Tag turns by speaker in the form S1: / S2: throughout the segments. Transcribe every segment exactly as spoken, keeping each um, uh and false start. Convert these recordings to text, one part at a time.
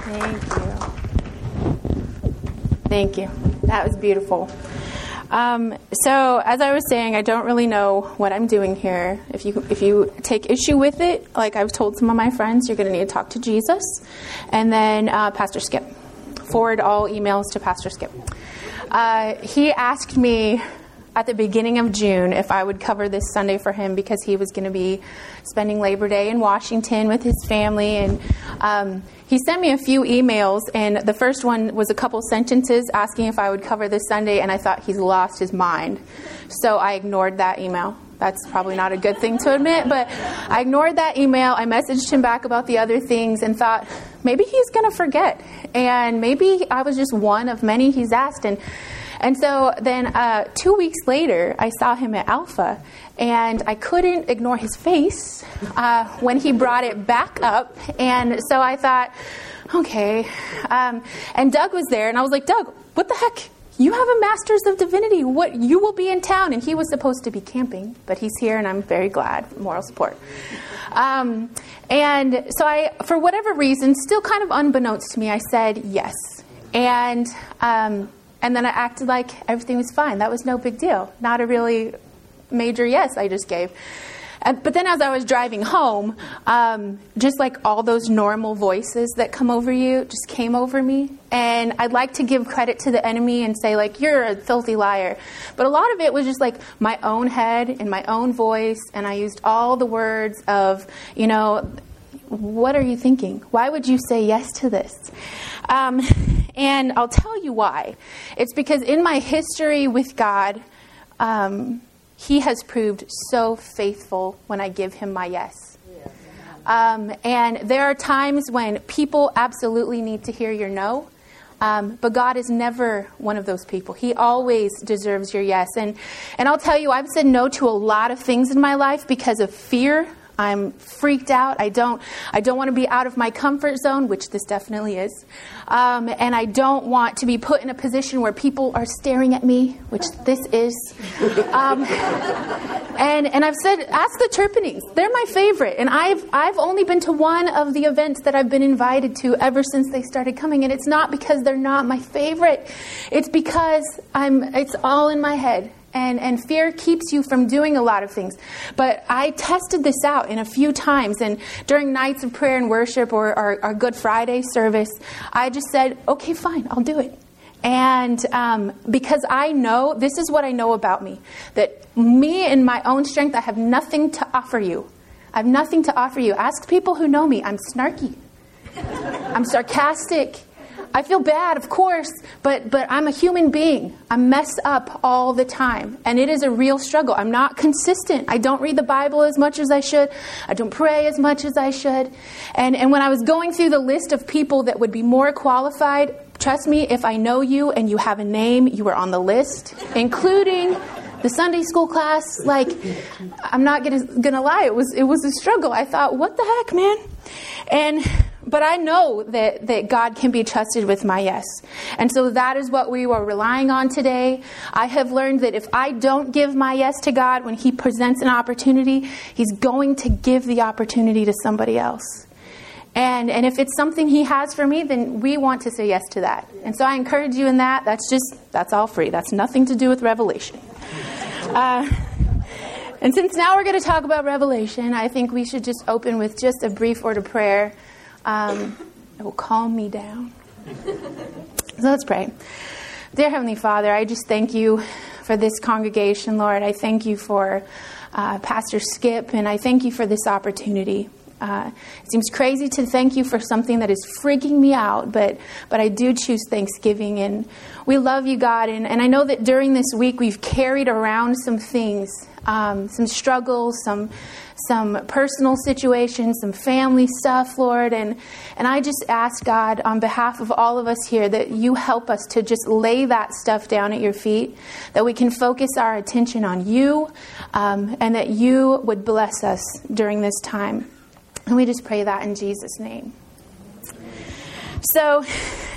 S1: Thank you. Thank you. That was beautiful. Um, so, as I was saying, I don't really know what I'm doing here. If you if you take issue with it, like I've told some of my friends, you're going to need to talk to Jesus. And then uh, Pastor Skip. Forward all emails to Pastor Skip. Uh, he asked me at the beginning of June if I would cover this Sunday for him because he was going to be spending Labor Day in Washington with his family. And um, he sent me a few emails, and the first one was a couple sentences asking if I would cover this Sunday, and I thought he's lost his mind. So I ignored that email. That's probably not a good thing to admit, but I ignored that email. I messaged him back about the other things and thought maybe he's going to forget. And maybe I was just one of many he's asked. And And so then uh, two weeks later, I saw him at Alpha, and I couldn't ignore his face uh, when he brought it back up. And so I thought, okay. Um, and Doug was there, and I was like, Doug, what the heck? You have a Master's of Divinity. What? You will be in town. And he was supposed to be camping, but he's here, and I'm very glad. Moral support. Um, and so I, for whatever reason, still kind of unbeknownst to me, I said yes. And um, and then I acted like everything was fine. That was no big deal. Not a really major yes I just gave. Uh, but then as I was driving home, um, just like all those normal voices that come over you just came over me. And I'd like to give credit to the enemy and say, like, you're a filthy liar. But a lot of it was just like my own head and my own voice. And I used all the words of, you know, what are you thinking? Why would you say yes to this? Um, and I'll tell you why. It's because in my history with God, um, He has proved so faithful when I give Him my yes. Um, and there are times when people absolutely need to hear your no. Um, but God is never one of those people. He always deserves your yes. And, and I'll tell you, I've said no to a lot of things in my life because of fear. I'm freaked out. I don't I don't want to be out of my comfort zone, which this definitely is. Um, and I don't want to be put in a position where people are staring at me, which this is. Um, and and I've said, ask the Turpinings. They're my favorite. And I've I've only been to one of the events that I've been invited to ever since they started coming. And it's not because they're not my favorite. It's because I'm. It's all in my head. And and fear keeps you from doing a lot of things. But I tested this out in a few times. And during nights of prayer and worship or our, our Good Friday service, I just said, okay, fine, I'll do it. And um, because I know, this is what I know about me, that me in my own strength, I have nothing to offer you. I have nothing to offer you. Ask people who know me. I'm snarky. I'm sarcastic. I feel bad, of course, but but I'm a human being. I mess up all the time, and it is a real struggle. I'm not consistent. I don't read the Bible as much as I should. I don't pray as much as I should. And and when I was going through the list of people that would be more qualified, trust me, if I know you and you have a name, you were on the list, including the Sunday school class. Like, I'm not gonna gonna lie, it was it was a struggle. I thought, what the heck, man? And But I know that, that God can be trusted with my yes. And so that is what we were relying on today. I have learned that if I don't give my yes to God when He presents an opportunity, He's going to give the opportunity to somebody else. And and if it's something He has for me, then we want to say yes to that. And so I encourage you in that. That's just, that's all free. That's nothing to do with Revelation. Uh, and since now we're going to talk about Revelation, I think we should just open with just a brief word of prayer. Um, it will calm me down. So let's pray. Dear Heavenly Father, I just thank you for this congregation, Lord. I thank you for uh, Pastor Skip, and I thank you for this opportunity. Uh, it seems crazy to thank you for something that is freaking me out, but but I do choose thanksgiving, and we love you, God. And, and I know that during this week we've carried around some things, um, some struggles, some some personal situations, some family stuff, Lord. And, and I just ask, God, on behalf of all of us here, that you help us to just lay that stuff down at your feet, that we can focus our attention on you, um, and that you would bless us during this time. And we just pray that in Jesus' name. So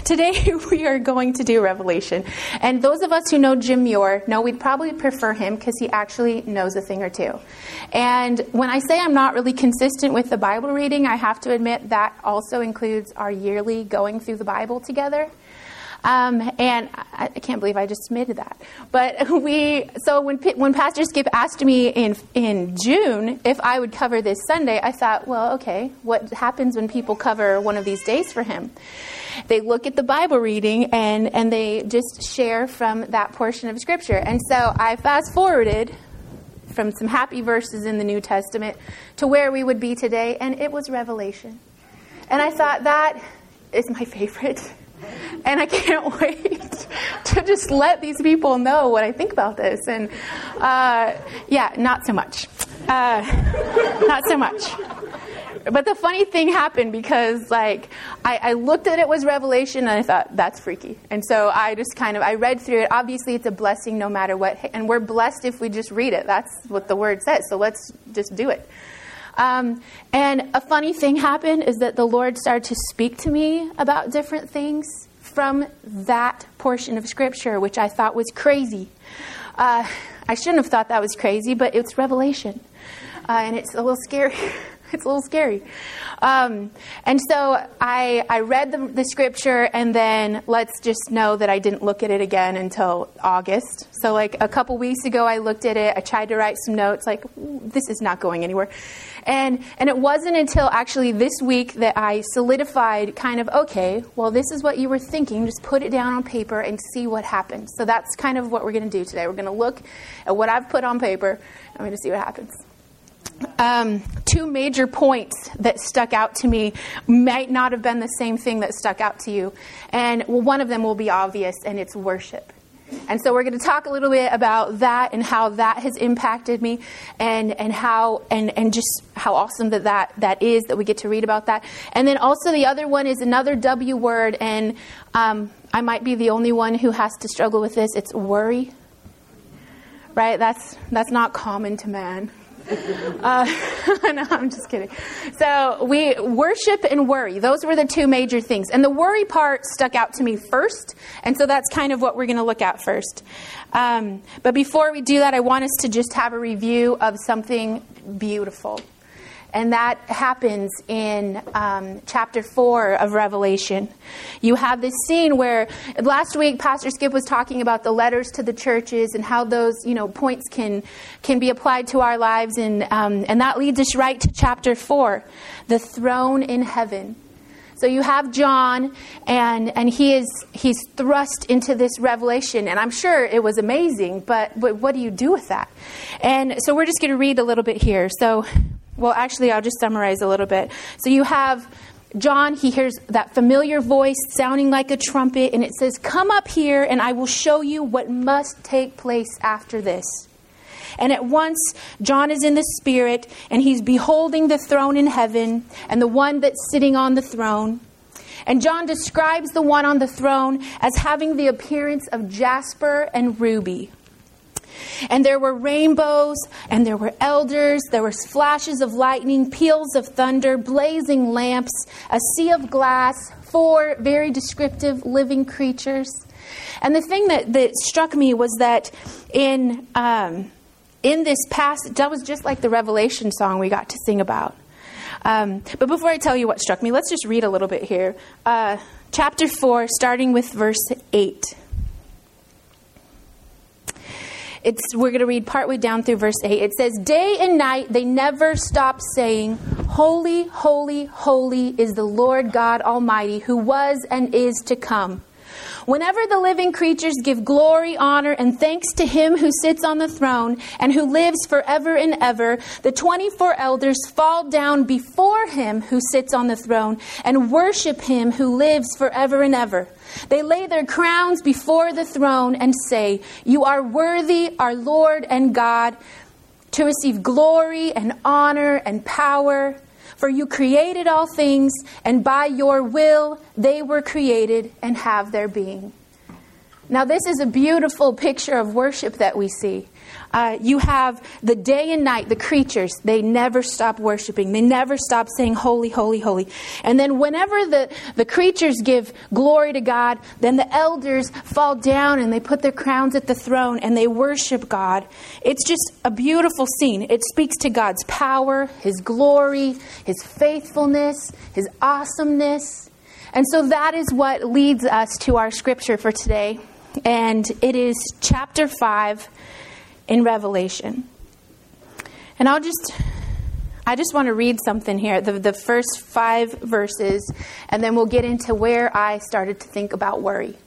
S1: today we are going to do Revelation. And those of us who know Jim Muir know we'd probably prefer him because he actually knows a thing or two. And when I say I'm not really consistent with the Bible reading, I have to admit that also includes our yearly going through the Bible together. Um, and I, I can't believe I just admitted that. But we, so when when Pastor Skip asked me in in June if I would cover this Sunday, I thought, well, okay, what happens when people cover one of these days for him? They look at the Bible reading and, and they just share from that portion of Scripture. And so I fast forwarded from some happy verses in the New Testament to where we would be today, and it was Revelation. And I thought, that is my favorite. And I can't wait to just let these people know what I think about this. And uh, yeah, not so much. Uh, not so much. But the funny thing happened because, like, I, I looked at it was Revelation and I thought, that's freaky. And so I just kind of, I read through it. Obviously, it's a blessing no matter what. And we're blessed if we just read it. That's what the word says. So let's just do it. Um, and a funny thing happened is that the Lord started to speak to me about different things from that portion of Scripture, which I thought was crazy. Uh, I shouldn't have thought that was crazy, but it's Revelation. Uh, and it's a little scary. It's a little scary. Um, and so I, I read the, the Scripture, and then let's just know that I didn't look at it again until August. So like a couple weeks ago, I looked at it. I tried to write some notes, like, this is not going anywhere. And and it wasn't until actually this week that I solidified kind of, okay, well, this is what you were thinking. Just put it down on paper and see what happens. So that's kind of what we're going to do today. We're going to look at what I've put on paper, and we're going to see what happens. Um, two major points that stuck out to me might not have been the same thing that stuck out to you. And well, one of them will be obvious, and it's worship. And so we're going to talk a little bit about that and how that has impacted me, and, and how and, and just how awesome that, that that is that we get to read about that. And then also the other one is another W word, and um, I might be the only one who has to struggle with this. It's worry. Right? That's that's not common to man. Uh, no, I'm just kidding. So we worship and worry. Those were the two major things. And the worry part stuck out to me first. And so that's kind of what we're going to look at first. Um, but before we do that, I want us to just have a review of something beautiful. And that happens in um, chapter four of Revelation. You have this scene where last week Pastor Skip was talking about the letters to the churches and how those, you know, points can can be applied to our lives, and um, and that leads us right to chapter four, the throne in heaven. So you have John, and and he is he's thrust into this revelation, and I'm sure it was amazing. But but what do you do with that? And so we're just going to read a little bit here. So. Well, actually, I'll just summarize a little bit. So you have John, he hears that familiar voice sounding like a trumpet, and it says, "Come up here, and I will show you what must take place after this." And at once, John is in the Spirit, and he's beholding the throne in heaven, and the one that's sitting on the throne. And John describes the one on the throne as having the appearance of jasper and ruby. And there were rainbows, and there were elders, there were flashes of lightning, peals of thunder, blazing lamps, a sea of glass, four very descriptive living creatures. And the thing that, that struck me was that in um, in this passage, that was just like the Revelation song we got to sing about. Um, but before I tell you what struck me, let's just read a little bit here. Uh, chapter four, starting with verse eight. It's, we're going to read partway down through verse eight. It says, "Day and night they never stop saying, 'Holy, holy, holy is the Lord God Almighty, who was and is to come.' Whenever the living creatures give glory, honor, and thanks to him who sits on the throne and who lives forever and ever, the twenty-four elders fall down before him who sits on the throne and worship him who lives forever and ever. They lay their crowns before the throne and say, 'You are worthy, our Lord and God, to receive glory and honor and power. For you created all things, and by your will they were created and have their being.'" Now, this is a beautiful picture of worship that we see. Uh, you have the day and night, the creatures, they never stop worshiping. They never stop saying, holy, holy, holy. And then whenever the, the creatures give glory to God, then the elders fall down and they put their crowns at the throne and they worship God. It's just a beautiful scene. It speaks to God's power, His glory, His faithfulness, His awesomeness. And so that is what leads us to our scripture for today. And it is chapter five in Revelation. And I'll just, I just want to read something here, the, the first five verses, and then we'll get into where I started to think about worry.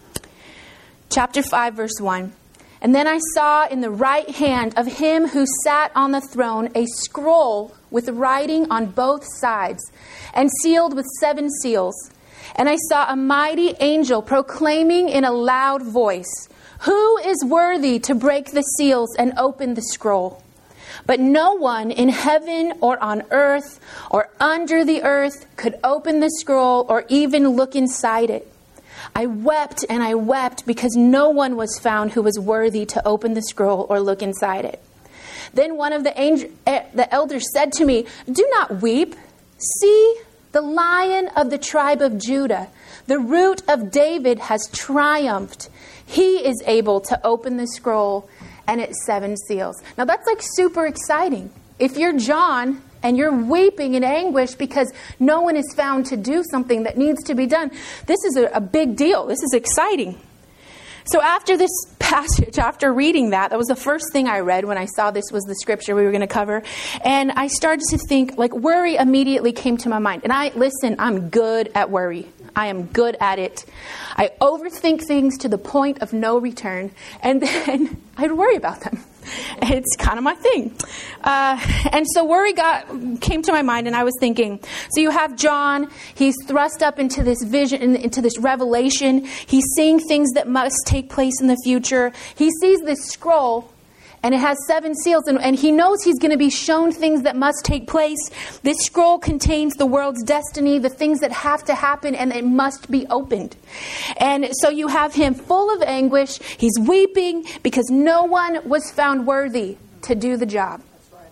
S1: Chapter five, verse one. And then I saw in the right hand of him who sat on the throne a scroll with writing on both sides, and sealed with seven seals. And I saw a mighty angel proclaiming in a loud voice, "Who is worthy to break the seals and open the scroll?" But no one in heaven or on earth or under the earth could open the scroll or even look inside it. I wept and I wept because no one was found who was worthy to open the scroll or look inside it. Then one of the angel, the elders said to me, "Do not weep. See, the Lion of the tribe of Judah, the Root of David, has triumphed. He is able to open the scroll and its seven seals." Now that's like super exciting. If you're John and you're weeping in anguish because no one is found to do something that needs to be done, this is a, a big deal. This is exciting. So after this passage, after reading that, that was the first thing I read when I saw this was the scripture we were going to cover. And I started to think, like, worry immediately came to my mind. And I, listen, I'm good at worry. I am good at it. I overthink things to the point of no return. And then I'd worry about them. It's kind of my thing. Uh, and so worry got came to my mind, and I was thinking, so you have John, he's thrust up into this vision, into this revelation. He's seeing things that must take place in the future. He sees this scroll, and it has seven seals, and, and he knows he's going to be shown things that must take place. This scroll contains the world's destiny, the things that have to happen, and it must be opened. And so you have him full of anguish. He's weeping because no one was found worthy to do the job.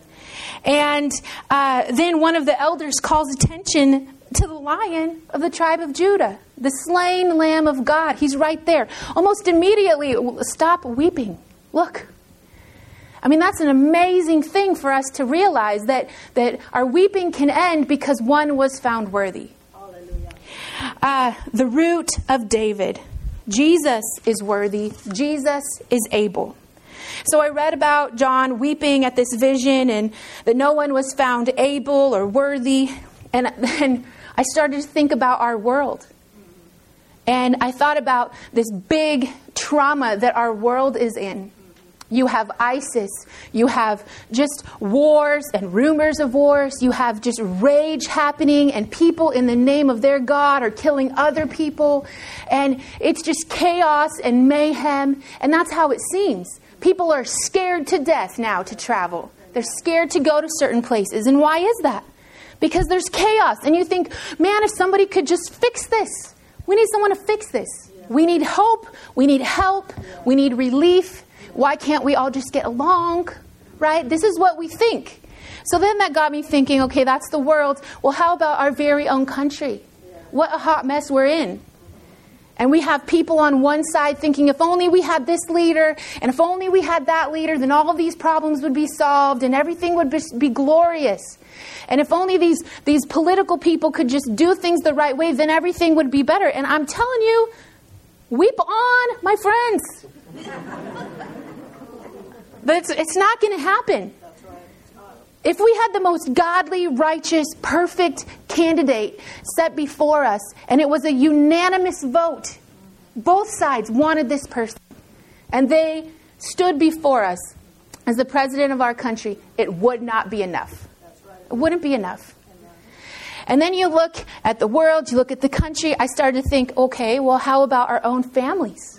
S1: And uh, then one of the elders calls attention to the Lion of the tribe of Judah, the slain Lamb of God. He's right there. Almost immediately, stop weeping. Look. I mean, that's an amazing thing for us to realize, that, that our weeping can end because one was found worthy. Hallelujah. Uh, the Root of David. Jesus is worthy. Jesus is able. So I read about John weeping at this vision and that no one was found able or worthy. And then I started to think about our world. And I thought about this big trauma that our world is in. You have ISIS. You have just wars and rumors of wars. You have just rage happening, and people in the name of their God are killing other people. And it's just chaos and mayhem. And that's how it seems. People are scared to death now to travel. They're scared to go to certain places. And why is that? Because there's chaos. And you think, man, if somebody could just fix this. We need someone to fix this. We need hope. We need help. We need relief. Why can't we all just get along, right? This is what we think. So then that got me thinking, okay, that's the world. Well, how about our very own country? What a hot mess we're in. And we have people on one side thinking, if only we had this leader, and if only we had that leader, then all of these problems would be solved, and everything would be, be glorious. And if only these, these political people could just do things the right way, then everything would be better. And I'm telling you, weep on, my friends. But it's, it's not going to happen. If we had the most godly, righteous, perfect candidate set before us, and it was a unanimous vote, both sides wanted this person, and they stood before us as the president of our country, it would not be enough. It wouldn't be enough. And then you look at the world, you look at the country, I started to think, okay, well, how about our own families?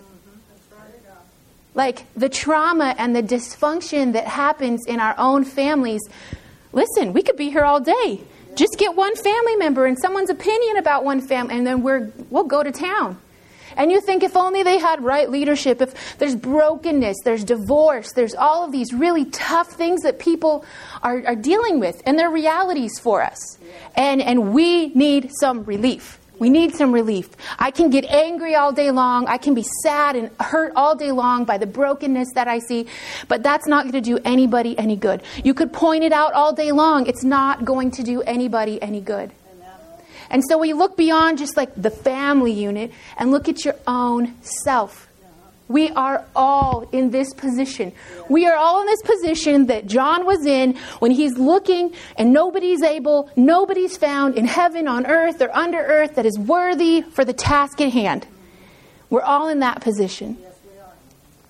S1: Like the trauma and the dysfunction that happens in our own families. Listen, we could be here all day. Just get one family member and someone's opinion about one family, and then we're, we'll go to town. And you think if only they had right leadership, if there's brokenness, there's divorce, there's all of these really tough things that people are, are dealing with, and they're realities for us. And, and we need some relief. We need some relief. I can get angry all day long. I can be sad and hurt all day long by the brokenness that I see. But that's not going to do anybody any good. You could point it out all day long. It's not going to do anybody any good. And so we look beyond just like the family unit and look at your own self. We are all in this position. We are all in this position that John was in when he's looking and nobody's able, nobody's found in heaven, on earth, or under earth that is worthy for the task at hand. We're all in that position.
S2: Yes, we are.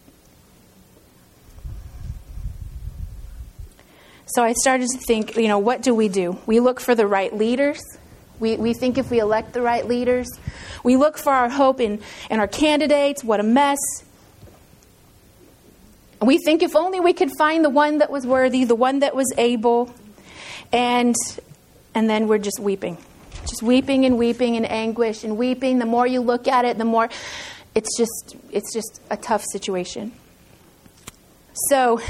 S1: So I started to think, you know, what do we do? We look for the right leaders. We we think if we elect the right leaders. We look for our hope in, in our candidates. What a mess. We think if only we could find the one that was worthy, the one that was able. And and then we're just weeping. Just weeping and weeping in anguish and weeping. The more you look at it, the more it's just it's just a tough situation. So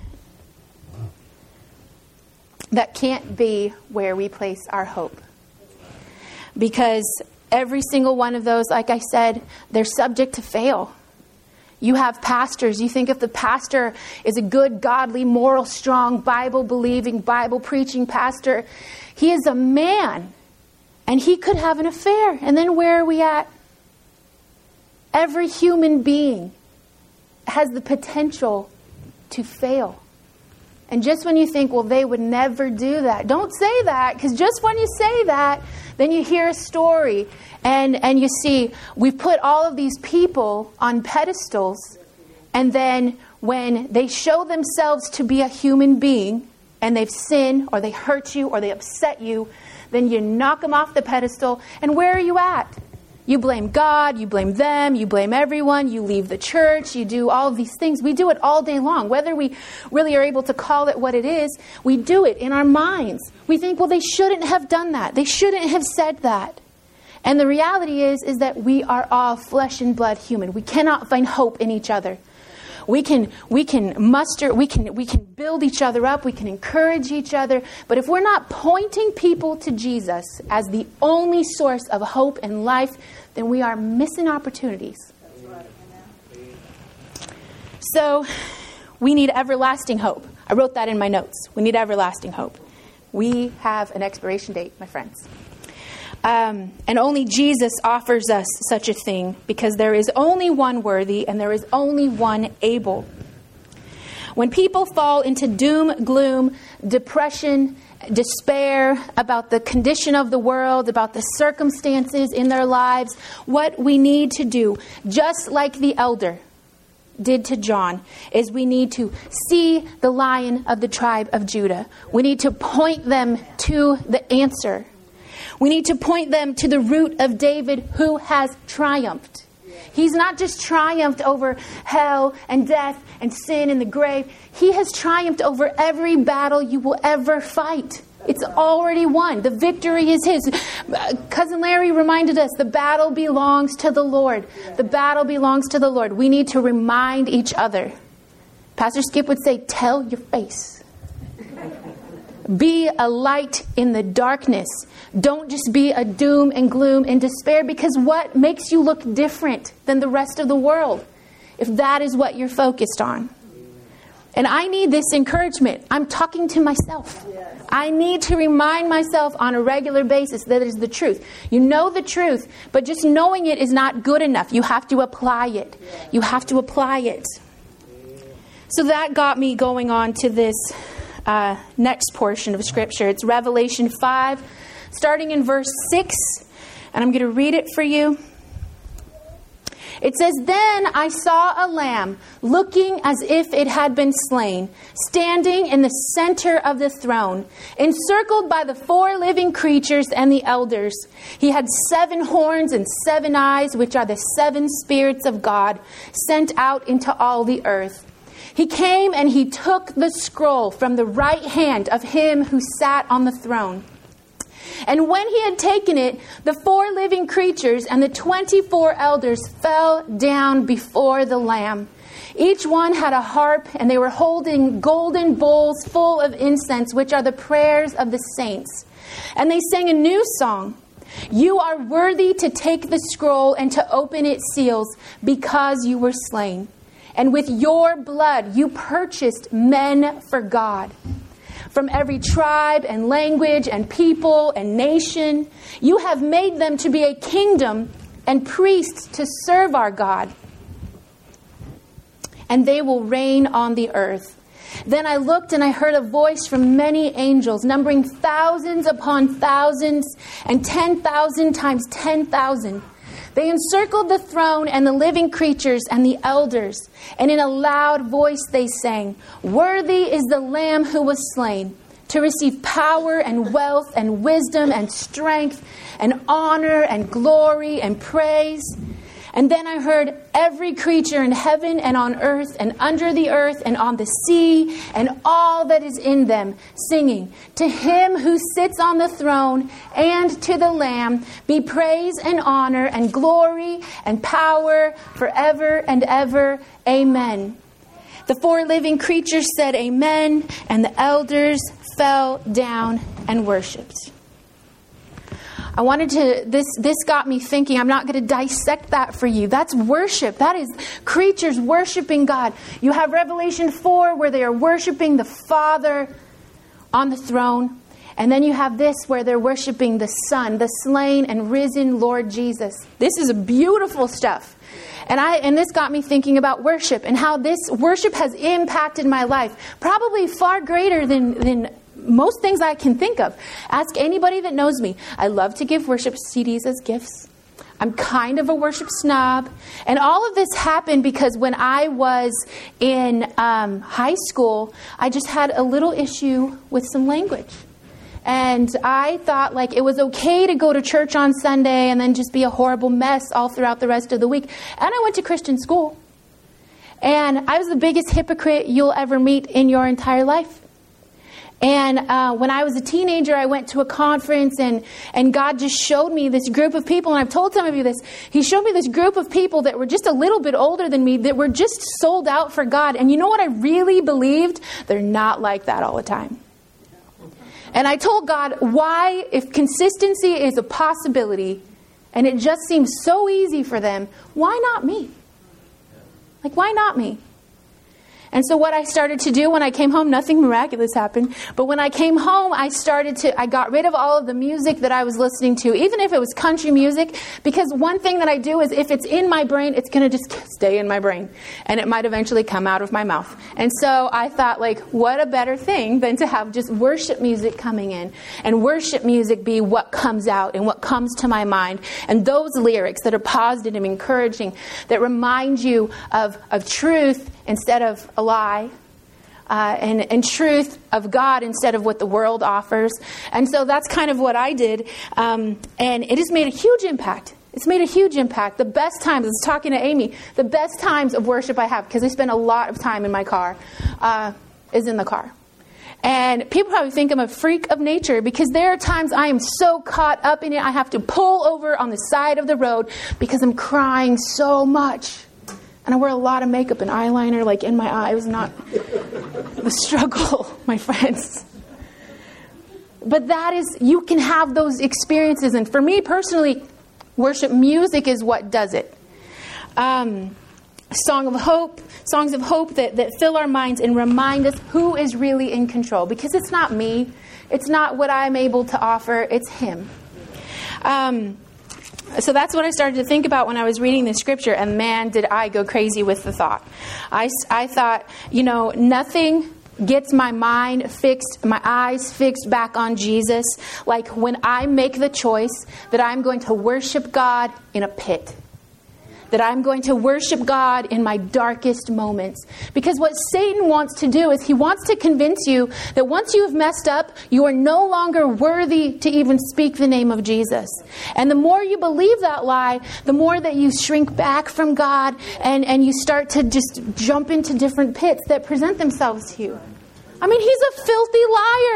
S1: that can't be where we place our hope. Because every single one of those, like I said, they're subject to fail. You have pastors. You think if the pastor is a good, godly, moral, strong, Bible-believing, Bible-preaching pastor, he is a man. And he could have an affair. And then where are we at? Every human being has the potential to fail. And just when you think, well, they would never do that. Don't say that, because just when you say that, then you hear a story and, and you see we've put all of these people on pedestals. And then when they show themselves to be a human being and they've sinned or they hurt you or they upset you, then you knock them off the pedestal. And where are you at? You blame God, you blame them, you blame everyone, you leave the church, you do all of these things. We do it all day long. Whether we really are able to call it what it is, we do it in our minds. We think, well, they shouldn't have done that. They shouldn't have said that. And the reality is, is that we are all flesh and blood human. We cannot find hope in each other. We can we can muster, we can we can build each other up, we can encourage each other. But if we're not pointing people to Jesus as the only source of hope and life, then we are missing opportunities. So we need everlasting hope. I wrote that in my notes. We need everlasting hope. We have an expiration date, my friends. Um, and only Jesus offers us such a thing, because there is only one worthy and there is only one able. When people fall into doom, gloom, depression, despair about the condition of the world, about the circumstances in their lives, what we need to do, just like the elder did to John, is we need to see the Lion of the tribe of Judah. We need to point them to the answer. We need to point them to the root of David, who has triumphed. He's not just triumphed over hell and death and sin and the grave. He has triumphed over every battle you will ever fight. It's already won. The victory is his. Cousin Larry reminded us, the battle belongs to the Lord. The battle belongs to the Lord. We need to remind each other. Pastor Skip would say, tell your face. Be a light in the darkness. Don't just be a doom and gloom and despair, because what makes you look different than the rest of the world if that is what you're focused on? And I need this encouragement. I'm talking to myself. I need to remind myself on a regular basis that it is the truth. You know the truth, but just knowing it is not good enough. You have to apply it. You have to apply it. So that got me going on to this uh, next portion of Scripture. It's Revelation five. Starting in verse six, and I'm going to read it for you. It says, "Then I saw a lamb looking as if it had been slain, standing in the center of the throne, encircled by the four living creatures and the elders. He had seven horns and seven eyes, which are the seven spirits of God, sent out into all the earth. He came and he took the scroll from the right hand of him who sat on the throne. And when he had taken it, the four living creatures and the twenty-four elders fell down before the Lamb. Each one had a harp, and they were holding golden bowls full of incense, which are the prayers of the saints. And they sang a new song. You are worthy to take the scroll and to open its seals, because you were slain. And with your blood you purchased men for God. From every tribe and language and people and nation, you have made them to be a kingdom and priests to serve our God. And they will reign on the earth. Then I looked and I heard a voice from many angels, numbering thousands upon thousands and ten thousand times ten thousand. They encircled the throne and the living creatures and the elders. And in a loud voice they sang, Worthy is the Lamb who was slain, to receive power and wealth and wisdom and strength and honor and glory and praise. And then I heard every creature in heaven and on earth and under the earth and on the sea and all that is in them singing, To him who sits on the throne and to the Lamb be praise and honor and glory and power forever and ever. Amen. The four living creatures said amen, and the elders fell down and worshipped. I wanted to, this this got me thinking, I'm not going to dissect that for you. That's worship. That is creatures worshiping God. You have Revelation four where they are worshiping the Father on the throne. And then you have this where they're worshiping the Son, the slain and risen Lord Jesus. This is beautiful stuff. And I and this got me thinking about worship and how this worship has impacted my life. Probably far greater than than most things I can think of. Ask anybody that knows me. I love to give worship C Ds as gifts. I'm kind of a worship snob. And all of this happened because when I was in um, high school, I just had a little issue with some language. And I thought like it was okay to go to church on Sunday and then just be a horrible mess all throughout the rest of the week. And I went to Christian school. And I was the biggest hypocrite you'll ever meet in your entire life. And uh, when I was a teenager, I went to a conference and, and God just showed me this group of people. And I've told some of you this. He showed me this group of people that were just a little bit older than me that were just sold out for God. And you know what I really believed? They're not like that all the time. And I told God, why, if consistency is a possibility and it just seems so easy for them, why not me? Like, why not me? And so what I started to do when I came home, nothing miraculous happened. But when I came home, I started to, I got rid of all of the music that I was listening to, even if it was country music. Because one thing that I do is if it's in my brain, it's going to just stay in my brain. And it might eventually come out of my mouth. And so I thought, like, what a better thing than to have just worship music coming in. And worship music be what comes out and what comes to my mind. And those lyrics that are positive and encouraging, that remind you of, of truth instead of a lie, uh, and, and truth of God instead of what the world offers. And so that's kind of what I did. Um, and it has made a huge impact. It's made a huge impact. The best times, I was talking to Amy, the best times of worship I have, because I spend a lot of time in my car, uh, is in the car. And people probably think I'm a freak of nature because there are times I am so caught up in it, I have to pull over on the side of the road because I'm crying so much. And I wear a lot of makeup and eyeliner, like in my eye. It was not the struggle, my friends. But that is, you can have those experiences. And for me personally, worship music is what does it. Um, song of hope, songs of hope that, that fill our minds and remind us who is really in control. Because it's not me. It's not what I'm able to offer. It's Him. Um So that's what I started to think about when I was reading the scripture. And man, did I go crazy with the thought. I, I thought, you know, nothing gets my mind fixed, my eyes fixed back on Jesus, like when I make the choice that I'm going to worship God in a pit. That I'm going to worship God in my darkest moments. Because what Satan wants to do is he wants to convince you that once you have messed up, you are no longer worthy to even speak the name of Jesus. And the more you believe that lie, the more that you shrink back from God and, and you start to just jump into different pits that present themselves to you. I mean, he's a filthy liar.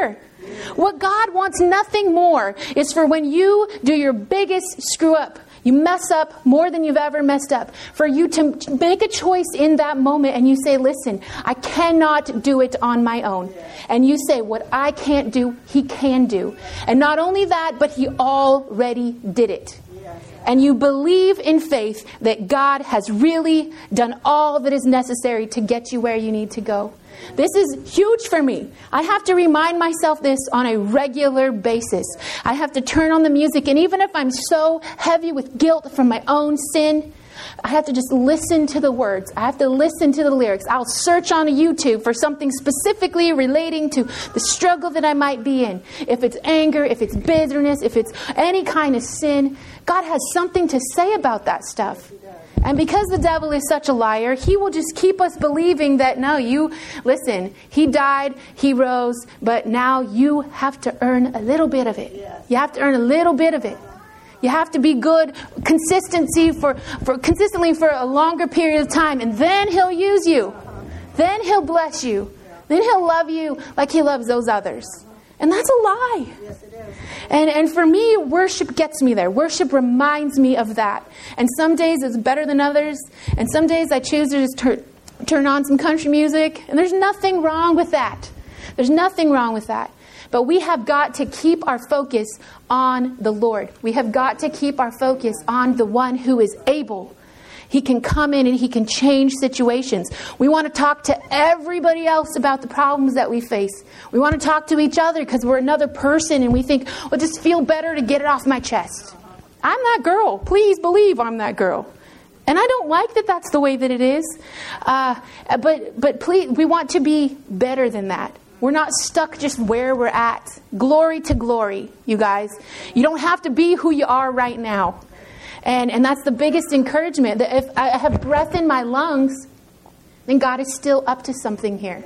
S1: What God wants nothing more is for when you do your biggest screw up, you mess up more than you've ever messed up, for you to make a choice in that moment and you say, listen, I cannot do it on my own. And you say, what I can't do, He can do. And not only that, but He already did it. And you believe in faith that God has really done all that is necessary to get you where you need to go. This is huge for me. I have to remind myself this on a regular basis. I have to turn on the music, and even if I'm so heavy with guilt from my own sin, I have to just listen to the words. I have to listen to the lyrics. I'll search on YouTube for something specifically relating to the struggle that I might be in. If it's anger, if it's bitterness, if it's any kind of sin, God has something to say about that stuff. And because the devil is such a liar, he will just keep us believing that, no, you, listen, He died, He rose, but now you have to earn a little bit of it. You have to earn a little bit of it. You have to be good consistency for, for consistently for a longer period of time, and then He'll use you. Then He'll bless you. Then He'll love you like He loves those others. And that's a lie.
S2: Yes, it is.
S1: And and for me, worship gets me there. Worship reminds me of that. And some days it's better than others. And some days I choose to just turn, turn on some country music. And there's nothing wrong with that. There's nothing wrong with that. But we have got to keep our focus on the Lord. We have got to keep our focus on the one who is able. He can come in and He can change situations. We want to talk to everybody else about the problems that we face. We want to talk to each other because we're another person and we think, well, just feel better to get it off my chest. I'm that girl. Please believe I'm that girl. And I don't like that that's the way that it is. Uh, but but please, we want to be better than that. We're not stuck just where we're at. Glory to glory, you guys. You don't have to be who you are right now. And and that's the biggest encouragement, that if I have breath in my lungs, then God is still up to something here.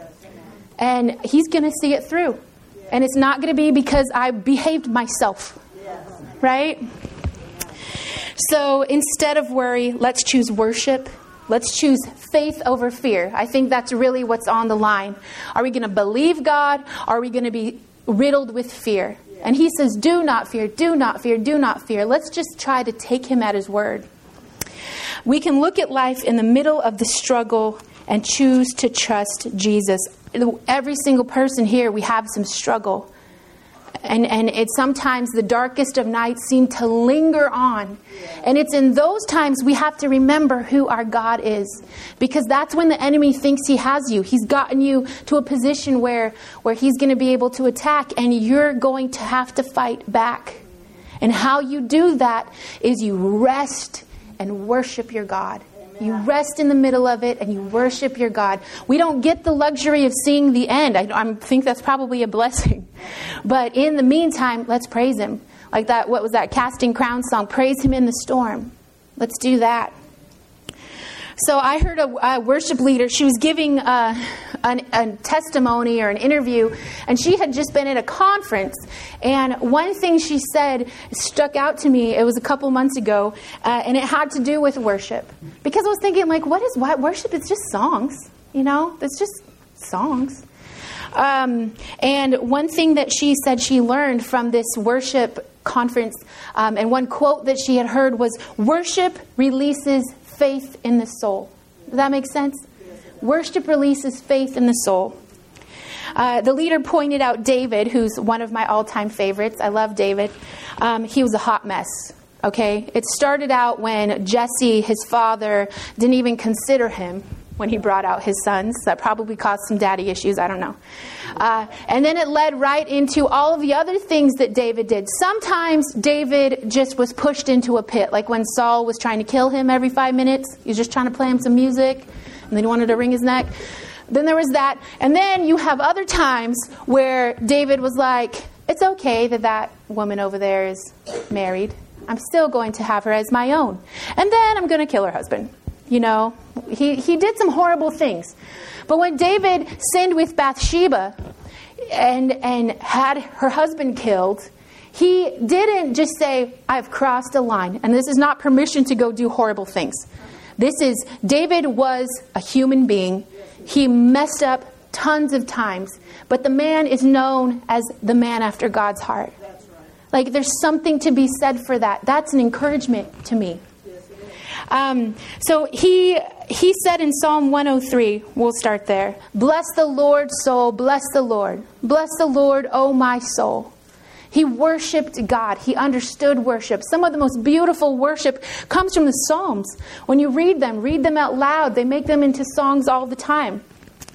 S1: And He's going to see it through. And it's not going to be because I behaved myself. Right? So instead of worry, let's choose worship. Let's choose faith over fear. I think that's really what's on the line. Are we going to believe God? Or are we going to be riddled with fear? And He says, do not fear, do not fear, do not fear. Let's just try to take Him at His word. We can look at life in the middle of the struggle and choose to trust Jesus. Every single person here, we have some struggle. And and it's sometimes the darkest of nights seem to linger on. And it's in those times we have to remember who our God is. Because that's when the enemy thinks he has you. He's gotten you to a position where, where he's going to be able to attack. And you're going to have to fight back. And how you do that is you rest and worship your God. You rest in the middle of it and you worship your God. We don't get the luxury of seeing the end. I, I think that's probably a blessing. But in the meantime, let's praise Him. Like that, what was that Casting Crowns song? Praise Him in the storm. Let's do that. So I heard a, a worship leader. She was giving a, an, a testimony or an interview, and she had just been at a conference. And one thing she said stuck out to me. It was a couple months ago, uh, and it had to do with worship. Because I was thinking, like, what is what worship? It's just songs, you know. It's just songs. Um, and one thing that she said she learned from this worship conference, um, and one quote that she had heard was, "Worship releases faith in the soul." Does that make sense? Worship releases faith in the soul. Uh, the leader pointed out David, who's one of my all-time favorites. I love David. Um, he was a hot mess. Okay, it started out when Jesse, his father, didn't even consider him when he brought out his sons. That probably caused some daddy issues. I don't know. Uh, and then it led right into all of the other things that David did. Sometimes David just was pushed into a pit, like when Saul was trying to kill him every five minutes. He was just trying to play him some music, and then he wanted to wring his neck. Then there was that. And then you have other times where David was like, it's okay that that woman over there is married. I'm still going to have her as my own. And then I'm going to kill her husband. You know, he, he did some horrible things. But when David sinned with Bathsheba and and had her husband killed, he didn't just say, I've crossed a line. And this is not permission to go do horrible things. This is, David was a human being. He messed up tons of times. But the man is known as the man after God's heart.
S2: That's right.
S1: Like there's something to be said for that. That's an encouragement to me.
S2: Yes, it is.
S1: Um, so he he said in Psalm one oh three, we'll start there. Bless the Lord, soul, bless the Lord. Bless the Lord, O my soul. He worshiped God. He understood worship. Some of the most beautiful worship comes from the Psalms. When you read them, read them out loud. They make them into songs all the time.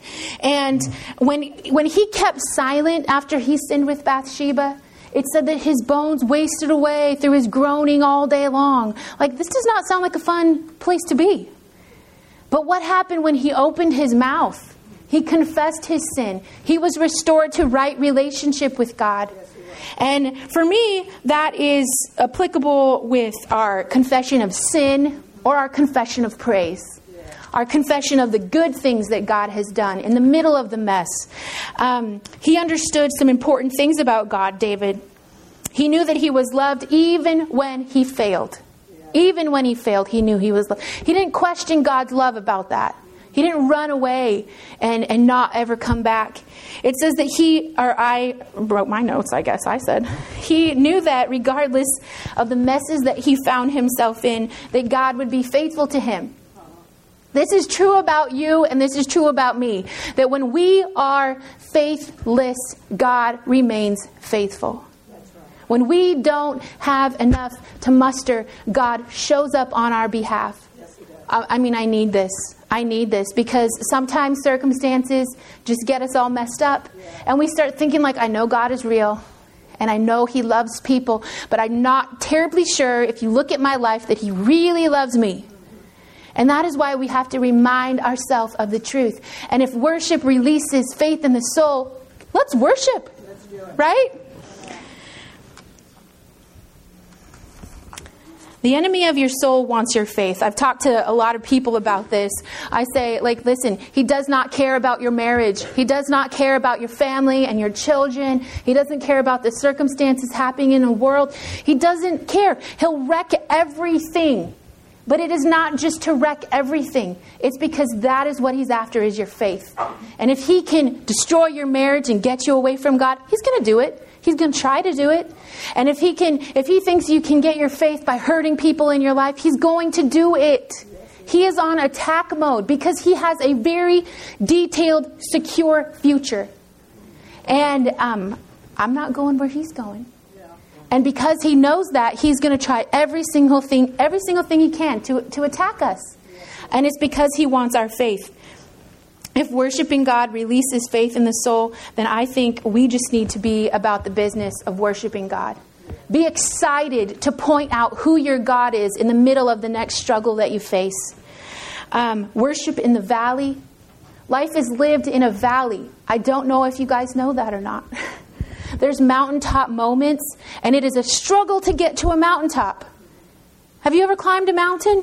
S1: And when when he kept silent after he sinned with Bathsheba, it said that his bones wasted away through his groaning all day long. Like, this does not sound like a fun place to be. But what happened when he opened his mouth? He confessed his sin. He was restored to right relationship with God. And for me, that is applicable with our confession of sin or our confession of praise. Our confession of the good things that God has done in the middle of the mess. Um, he understood some important things about God, David. He knew that he was loved even when he failed. Even when he failed, he knew he was loved. He didn't question God's love about that. He didn't run away and, and not ever come back. It says that he, or I wrote my notes, I guess I said. He knew that regardless of the messes that he found himself in, that God would be faithful to him. This is true about you and this is true about me. That when we are faithless, God remains faithful. When we don't have enough to muster, God shows up on our behalf. I, I mean, I need this. I need this because sometimes circumstances just get us all messed up. And we start thinking like, I know God is real. And I know He loves people. But I'm not terribly sure if you look at my life that He really loves me. And that is why we have to remind ourselves of the truth. And if worship releases faith in the soul, let's worship.
S2: Let's do it.
S1: Right? The enemy of your soul wants your faith. I've talked to a lot of people about this. I say, like, listen, he does not care about your marriage. He does not care about your family and your children. He doesn't care about the circumstances happening in the world. He doesn't care. He'll wreck everything. But it is not just to wreck everything. It's because that is what he's after, is your faith. And if he can destroy your marriage and get you away from God, he's going to do it. He's going to try to do it. And if he can, if he thinks you can get your faith by hurting people in your life, he's going to do it. He is on attack mode because he has a very detailed, secure future. And um, I'm not going where he's going. And because he knows that, he's going to try every single thing, every single thing he can to, to attack us. And it's because he wants our faith. If worshiping God releases faith in the soul, then I think we just need to be about the business of worshiping God. Be excited to point out who your God is in the middle of the next struggle that you face. Um, worship in the valley. Life is lived in a valley. I don't know if you guys know that or not. There's mountaintop moments, and it is a struggle to get to a mountaintop. Have you ever climbed a mountain?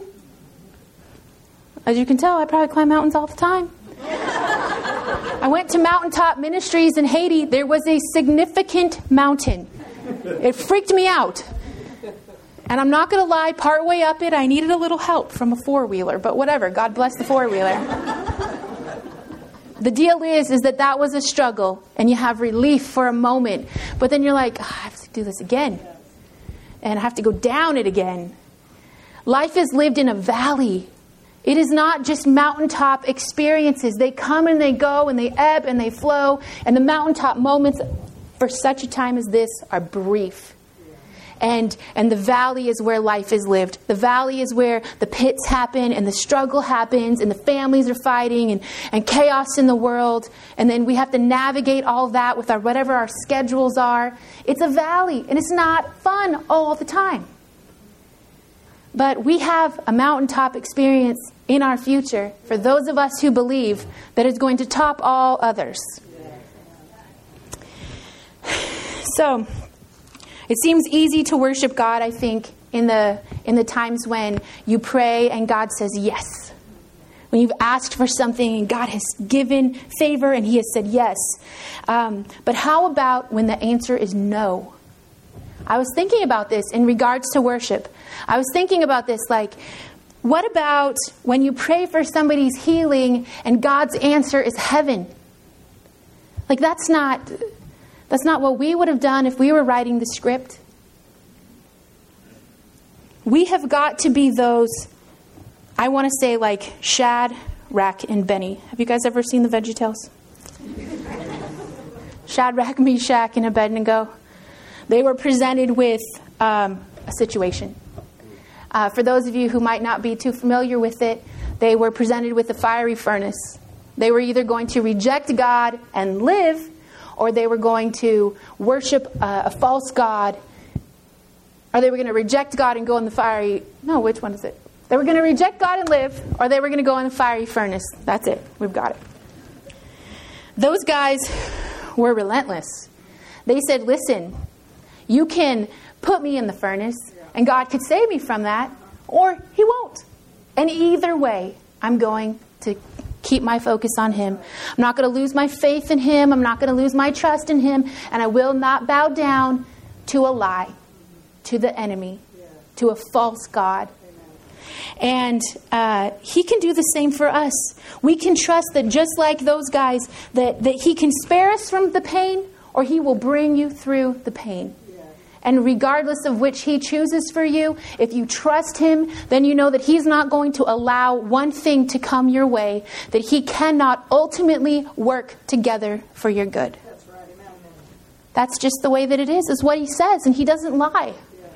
S1: As you can tell, I probably climb mountains all the time. I went to Mountaintop Ministries in Haiti. There was a significant mountain. It freaked me out. And I'm not going to lie, partway up it, I needed a little help from a four-wheeler. But whatever, God bless the four-wheeler. The deal is, is that that was a struggle, and you have relief for a moment. But then you're like, oh, I have to do this again. And I have to go down it again. Life is lived in a valley. It is not just mountaintop experiences. They come and they go, and they ebb and they flow. And the mountaintop moments for such a time as this are brief. And and the valley is where life is lived. The valley is where the pits happen and the struggle happens and the families are fighting and, and chaos in the world. And then we have to navigate all that with our whatever our schedules are. It's a valley and it's not fun all the time. But we have a mountaintop experience in our future for those of us who believe that is going to top all others. So it seems easy to worship God, I think, in the in the times when you pray and God says yes. When you've asked for something and God has given favor and He has said yes. Um, but how about when the answer is no? I was thinking about this in regards to worship. I was thinking about this like, what about when you pray for somebody's healing and God's answer is heaven? Like that's not, that's not what we would have done if we were writing the script. We have got to be those, I want to say like Shad, Rack, and Benny. Have you guys ever seen the VeggieTales? Shadrach, Meshach, and Abednego. They were presented with um, a situation. Uh, for those of you who might not be too familiar with it, they were presented with a fiery furnace. They were either going to reject God and live, or they were going to worship uh, a false god, or they were going to reject God and go in the fiery... No, which one is it? They were going to reject God and live, or they were going to go in the fiery furnace. That's it. We've got it. Those guys were relentless. They said, listen, you can put me in the furnace, and God could save me from that, or He won't. And either way, I'm going to keep my focus on Him. I'm not going to lose my faith in Him. I'm not going to lose my trust in Him. And I will not bow down to a lie, to the enemy, to a false god. And uh, He can do the same for us. We can trust that just like those guys, that, that He can spare us from the pain, or He will bring you through the pain. And regardless of which He chooses for you, if you trust Him, then you know that He's not going to allow one thing to come your way that He cannot ultimately work together for your good. That's right. Amen. That's just the way that it is. It's what He says, and He doesn't lie.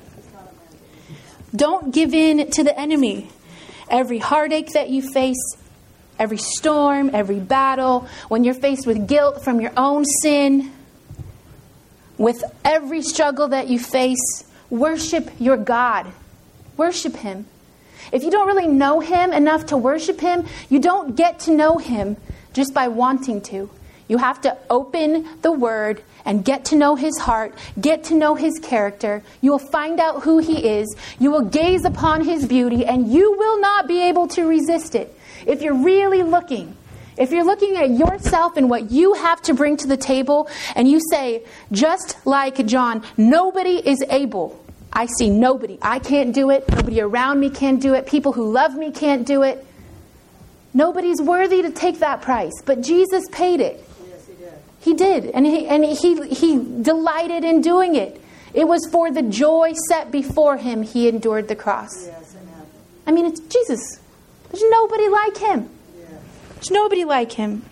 S1: Don't give in to the enemy. Every heartache that you face, every storm, every battle, when you're faced with guilt from your own sin, with every struggle that you face, worship your God. Worship Him. If you don't really know Him enough to worship Him, you don't get to know Him just by wanting to. You have to open the Word and get to know His heart, get to know His character. You will find out who He is. You will gaze upon His beauty, and you will not be able to resist it. If you're really looking, if you're looking at yourself and what you have to bring to the table, and you say, just like John, nobody is able. I see nobody. I can't do it. Nobody around me can do it. People who love me can't do it. Nobody's worthy to take that price, but Jesus paid it. He did, and he and he he delighted in doing it. It was for the joy set before Him He endured the cross. Yes, I mean, it's Jesus. There's nobody like Him. Yeah. There's nobody like Him.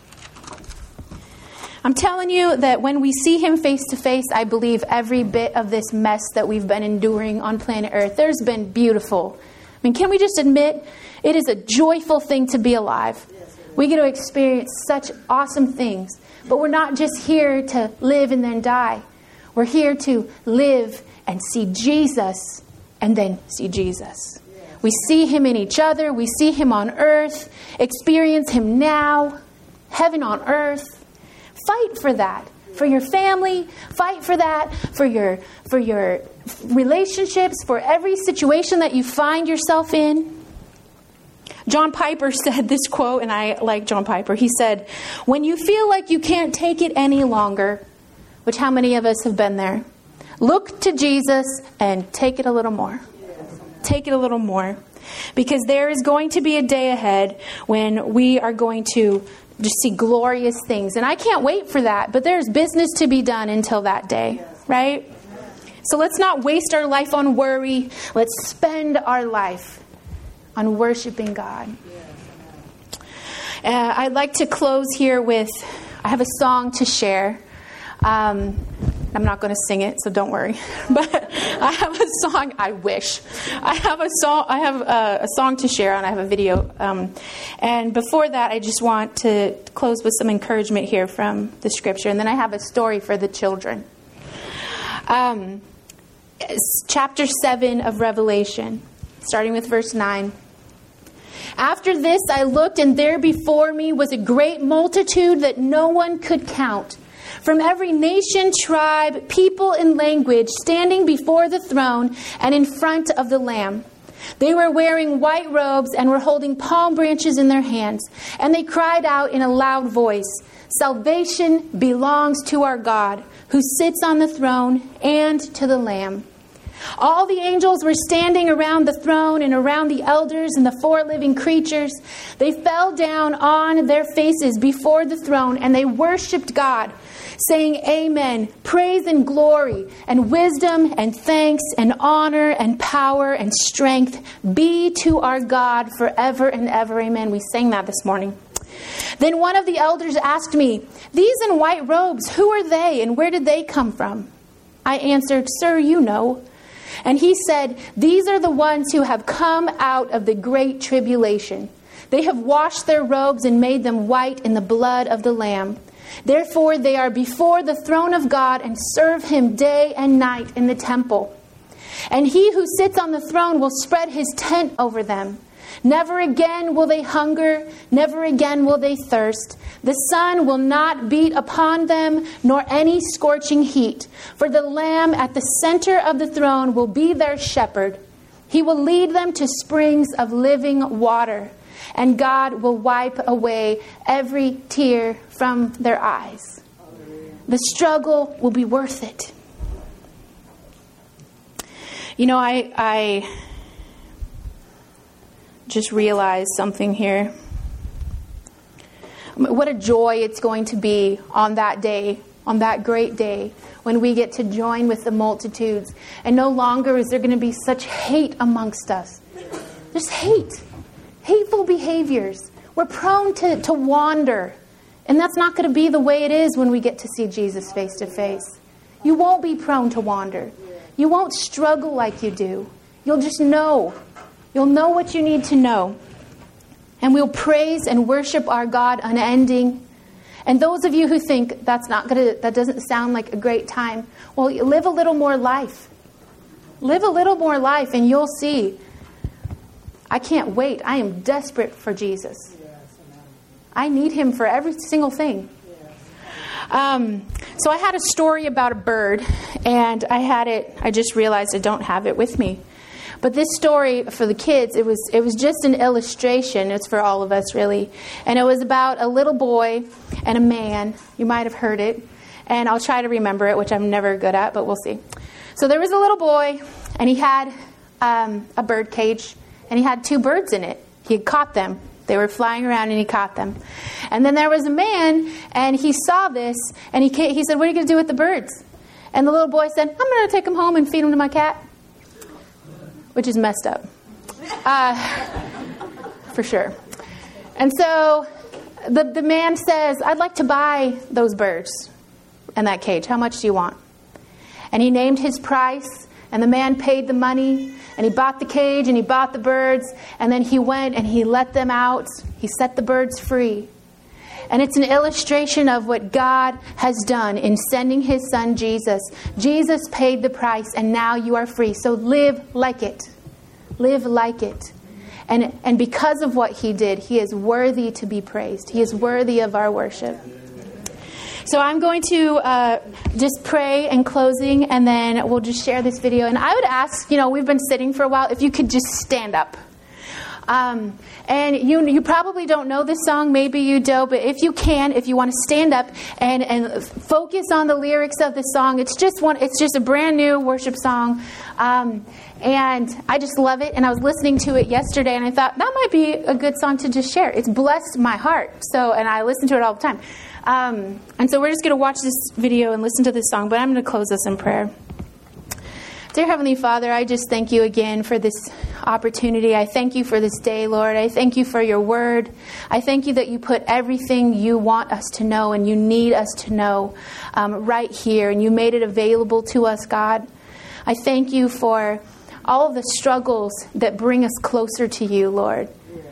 S1: I'm telling you that when we see Him face to face, I believe every bit of this mess that we've been enduring on planet Earth, there's been beautiful. I mean, can we just admit it is a joyful thing to be alive? Yes, we get to experience such awesome things. But we're not just here to live and then die. We're here to live and see Jesus and then see Jesus. Yes. We see Him in each other. We see Him on earth. Experience Him now. Heaven on earth. Fight for that. For your family. Fight for that. For your, for your relationships. For every situation that you find yourself in. John Piper said this quote, and I like John Piper. He said, when you feel like you can't take it any longer, which how many of us have been there, look to Jesus and take it a little more. Take it a little more. Because there is going to be a day ahead when we are going to just see glorious things. And I can't wait for that, but there's business to be done until that day, right? So let's not waste our life on worry. Let's spend our life on worshiping God. Uh, I'd like to close here with, I have a song to share. Um, I'm not going to sing it, so don't worry. But I have a song, I wish. I have a song I have a, a song to share, and I have a video. Um, and before that, I just want to close with some encouragement here from the scripture. And then I have a story for the children. Um, chapter seven of Revelation, starting with verse nine. After this I looked, and there before me was a great multitude that no one could count, from every nation, tribe, people, and language, standing before the throne and in front of the Lamb. They were wearing white robes and were holding palm branches in their hands, and they cried out in a loud voice, "Salvation belongs to our God, who sits on the throne, and to the Lamb." All the angels were standing around the throne and around the elders and the four living creatures. They fell down on their faces before the throne and they worshiped God, saying, Amen. Praise and glory and wisdom and thanks and honor and power and strength be to our God forever and ever. Amen. We sang that this morning. Then one of the elders asked me, These in white robes, who are they and where did they come from? I answered, Sir, you know. And he said, These are the ones who have come out of the great tribulation. They have washed their robes and made them white in the blood of the Lamb. Therefore they are before the throne of God and serve him day and night in the temple. And he who sits on the throne will spread his tent over them. Never again will they hunger, never again will they thirst. The sun will not beat upon them, nor any scorching heat. For the Lamb at the center of the throne will be their shepherd. He will lead them to springs of living water, and God will wipe away every tear from their eyes. The struggle will be worth it. You know, I... I just realized something here. What a joy it's going to be on that day, on that great day, when we get to join with the multitudes. And no longer is there going to be such hate amongst us. There's hate, hateful behaviors. We're prone to, to wander. And that's not going to be the way it is when we get to see Jesus face to face. You won't be prone to wander. You won't struggle like you do. You'll just know. You'll know what you need to know. And we'll praise and worship our God unending. And those of you who think that's not gonna, that doesn't sound like a great time, well, live a little more life. Live a little more life and you'll see. I can't wait. I am desperate for Jesus. I need him for every single thing. Um, so I had a story about a bird, and I had it, I just realized I don't have it with me. But this story for the kids, it was it was just an illustration. It's for all of us, really. And it was about a little boy and a man. You might have heard it. And I'll try to remember it, which I'm never good at, but we'll see. So there was a little boy, and he had um, a bird cage, and he had two birds in it. He had caught them. They were flying around, and he caught them. And then there was a man, and he saw this, and he he said, "What are you going to do with the birds?" And the little boy said, "I'm going to take them home and feed them to my cat." Which is messed up, uh, for sure. And so the, the man says, "I'd like to buy those birds and that cage. How much do you want?" And he named his price, and the man paid the money, and he bought the cage, and he bought the birds, and then he went and he let them out. He set the birds free. And it's an illustration of what God has done in sending his son Jesus. Jesus paid the price and now you are free. So live like it. Live like it. And, and because of what he did, he is worthy to be praised. He is worthy of our worship. So I'm going to uh, just pray in closing, and then we'll just share this video. And I would ask, you know, we've been sitting for a while, if you could just stand up. Um, and you you probably don't know this song, maybe you do, but if you can, if you want to stand up and, and focus on the lyrics of the song, it's just one, it's just a brand new worship song. Um, and I just love it. And I was listening to it yesterday and I thought that might be a good song to just share. It's blessed my heart. So, and I listen to it all the time. Um, and so we're just going to watch this video and listen to this song, but I'm going to close this in prayer. Dear Heavenly Father, I just thank you again for this opportunity. I thank you for this day, Lord. I thank you for your word. I thank you that you put everything you want us to know and you need us to know um, right here. And you made it available to us, God. I thank you for all of the struggles that bring us closer to you, Lord.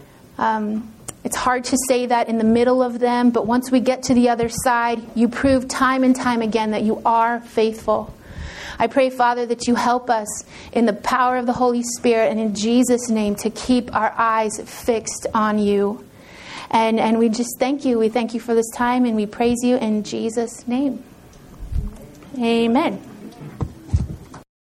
S1: Um, it's hard to say that in the middle of them, but once we get to the other side, you prove time and time again that you are faithful. I pray, Father, that you help us in the power of the Holy Spirit and in Jesus' name to keep our eyes fixed on you. And, and we just thank you. We thank you for this time and we praise you in Jesus' name. Amen.